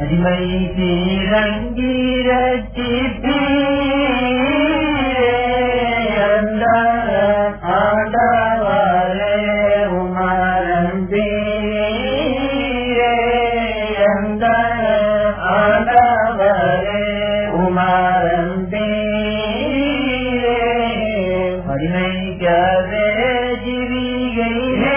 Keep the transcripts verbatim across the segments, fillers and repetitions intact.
அடிமை தீரங்கீரத்தி அந்த ஆண்டவரே உமரம்பே அந்த ஆண்டவரே உமரம்பே அடிமைக்கவே ஜீவிகை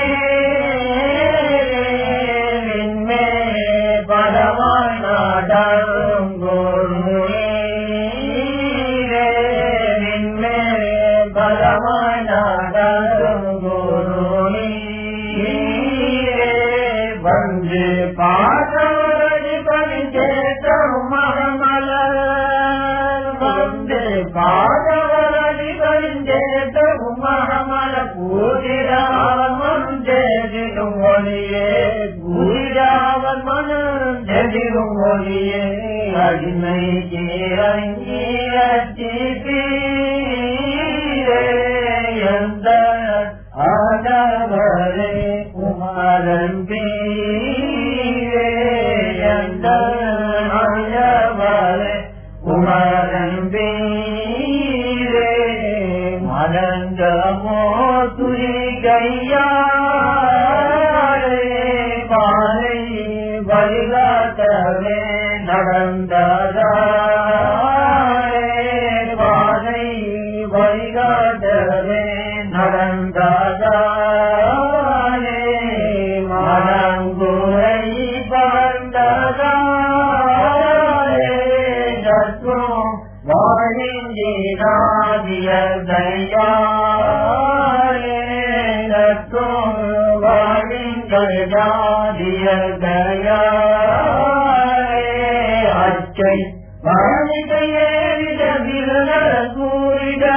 வந்து பாதவரடி பணிந்தேத்தம் மகமலர் வந்து பாதவரடி பணிந்தேத்தம் மகமலர் பூஜிராவன் மனுஞ்செதிரும் ஒளியே பூஜிராவன் மனுஞ்செதிரும் ஒளியே அடிமை இறங்கி எந்த ஆண்டவரே உமரம்பே எந்த ஆண்டவரே உமரம்பே மலங்கமோ துரிகையாரே பாலை வழிகாட்டவே நடந்ததாரே பாலை வழிகாட்டவே நடந்ததாரே மனங்குரை பவந்ததாரே சற்றும் வாழிந்தினாதிய தயாரே சற்றும் வாழிந்தினாதிய தயாரே அச்சை வரணிகையே விடவிருந்த கூறிட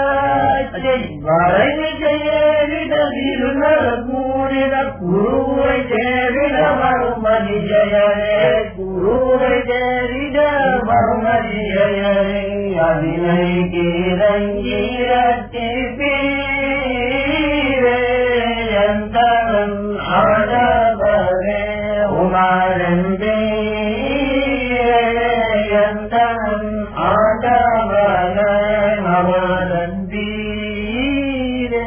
வரைநிகையே விடவிருந்த கூறிட குருவை தேவிட வருமதியரே குருவை தேவிட வருமதியரே அதினை கீரங்கீரத்தி பீரே எந்த ஆண்டவரே உமரம்பே எந்த ஆண்டவரே உமரம்பீரே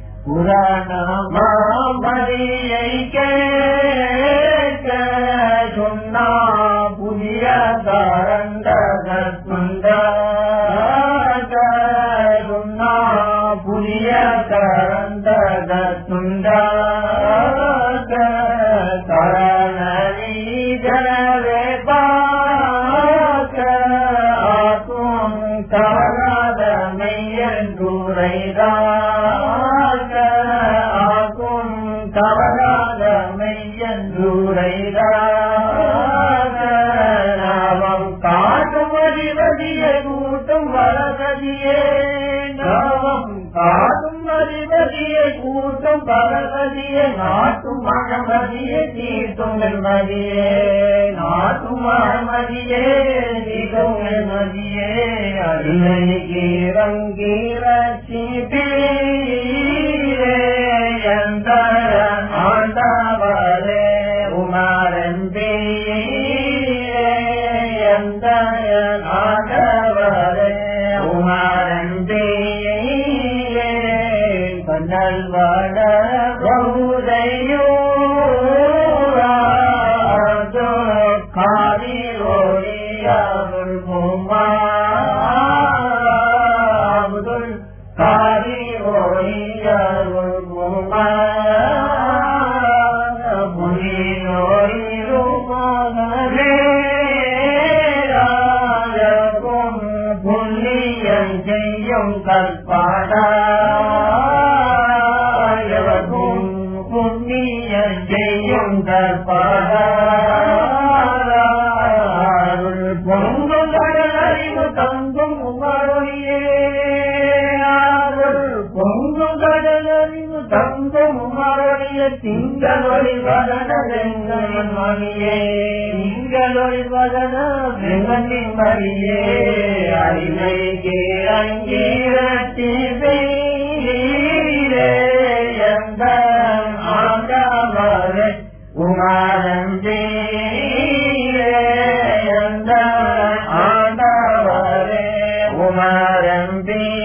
புராணமாமதியை கேட்க சொன்னா புதிய தரந்தகுந்த சொன்னா புதிய தரந்தகுந்த கரணீதரவே பார்க்க ஆக்கும் கவராதமையன்றுரைதாக ஆக்கும் கவராதமையன்றுரைதாக நாமம் காட்டும் அறிவதியை கூட்டும் வரகதியே நாமம் காட்டும் அறிவதியை கூட்டும் வரகதியே நாட்டும் மனமதியே தீர்த்தும் நன்மதியே நாட்டும் மனமதியே தீர்த்தும் நன்மதியே அடிமை கீரங்கீரச்சி பீரே எந்த ஆண்டவரே உமரம்பே எந்த ஆண்டவரே உமரம்பே கண்ணல் வட பகுதையோ காரி ஓடியாவுள் குமார் காரி ஓடியாவுள் குமார் புனியோருமோனே ராஜகும் புண்ணியம் செய்யும் கற்பாடாயவகும் புண்ணியம் செய்யும் கற்பாடாருள் பொங்கும் கடலறிவு தங்கும் உமருளியே பொங்கும் கடலறிவு தங்கும் உமருளிய திங்களொளி வதன வெங்கன் மணியே திங்களொளி வதன வெங்கனின் மணியே அறிவை கேரங்கீரத்தி பெய்ரே எந்த ஆண்டவரே உமரம்பே குமாரன் பி